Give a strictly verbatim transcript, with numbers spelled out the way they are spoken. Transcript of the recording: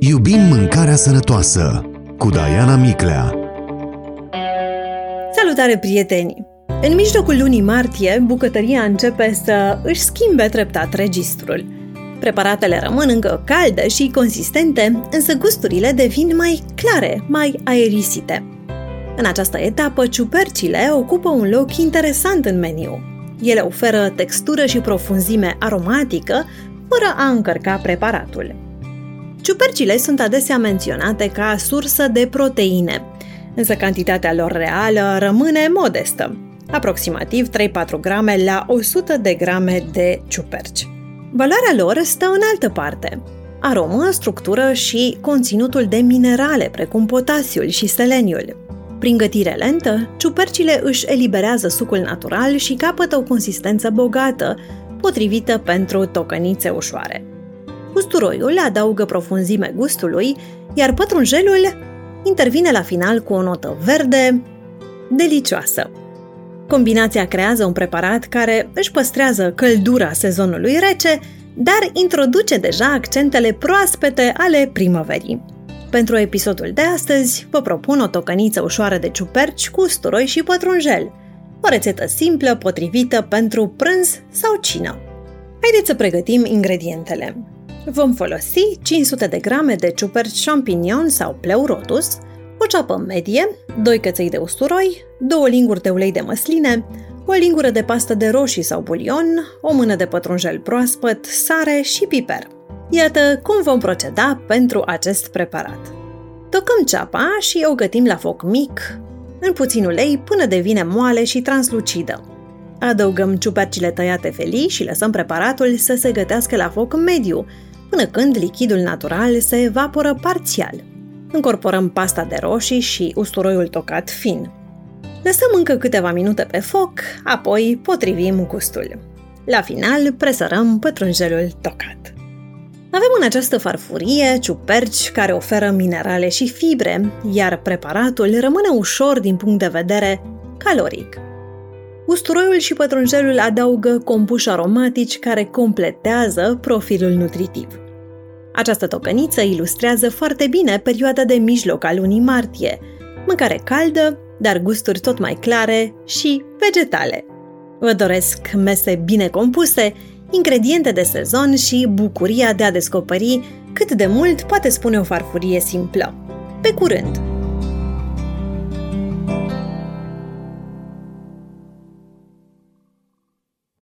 Iubim mâncarea sănătoasă cu Diana Miclea. Salutare, prieteni! În mijlocul lunii martie, bucătăria începe să își schimbe treptat registrul. Preparatele rămân încă calde și consistente, însă gusturile devin mai clare, mai aerisite. În această etapă, ciupercile ocupă un loc interesant în meniu. Ele oferă textură și profunzime aromatică, fără a încărca preparatul. Ciupercile sunt adesea menționate ca sursă de proteine, însă cantitatea lor reală rămâne modestă, aproximativ trei-patru grame la o sută de grame de ciuperci. Valoarea lor stă în altă parte: aromă, structură și conținutul de minerale, precum potasiul și seleniul. Prin gătire lentă, ciupercile își eliberează sucul natural și capătă o consistență bogată, potrivită pentru tocănițe ușoare. Usturoiul adaugă profunzime gustului, iar pătrunjelul intervine la final cu o notă verde delicioasă. Combinația creează un preparat care își păstrează căldura sezonului rece, dar introduce deja accentele proaspete ale primăverii. Pentru episodul de astăzi, vă propun o tocăniță ușoară de ciuperci cu usturoi și pătrunjel, o rețetă simplă, potrivită pentru prânz sau cină. Haideți să pregătim ingredientele. Vom folosi cinci sute de grame de ciuperci champignon sau pleurotus, o ceapă medie, doi căței de usturoi, două linguri de ulei de măsline, o lingură de pastă de roșii sau bulion, o mână de pătrunjel proaspăt, sare și piper. Iată cum vom proceda pentru acest preparat. Tocăm ceapa și o gătim la foc mic, în puțin ulei, până devine moale și translucidă. Adăugăm ciupercile tăiate felii și lăsăm preparatul să se gătească la foc mediu, până când lichidul natural se evaporă parțial. Încorporăm pasta de roșii și usturoiul tocat fin. Lăsăm încă câteva minute pe foc, apoi potrivim gustul. La final, presărăm pătrunjelul tocat. Avem în această farfurie ciuperci care oferă minerale și fibre, iar preparatul rămâne ușor din punct de vedere caloric. Usturoiul și pătrunjelul adaugă compuși aromatici care completează profilul nutritiv. Această tocăniță ilustrează foarte bine perioada de mijloc a lunii martie, mâncare caldă, dar gusturi tot mai clare și vegetale. Vă doresc mese bine compuse, ingrediente de sezon și bucuria de a descoperi cât de mult poate spune o farfurie simplă. Pe curând!